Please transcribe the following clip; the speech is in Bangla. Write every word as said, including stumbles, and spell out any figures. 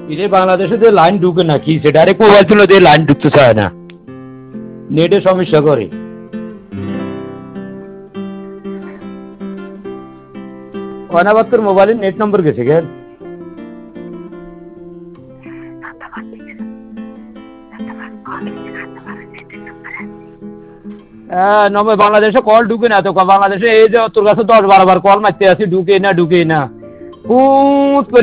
ইরে বাংলাদেশে যে লাইন ঢুকে না কি সেটা ডাইরেক্ট মোবাইল ছিল যে লাইন ঢুকতে চায় না, নেটে সমস্যা করে। অনাবাদ তোর মোবাইলের নেট নম্বর গেছে কেন? হ্যাঁ নম্বর বাংলাদেশে কল ঢুকে না তো, বাংলাদেশে এই যে তোর কাছে দশ বারো বার কল মারতে আছি ঢুকে না ঢুকে না, হুট করে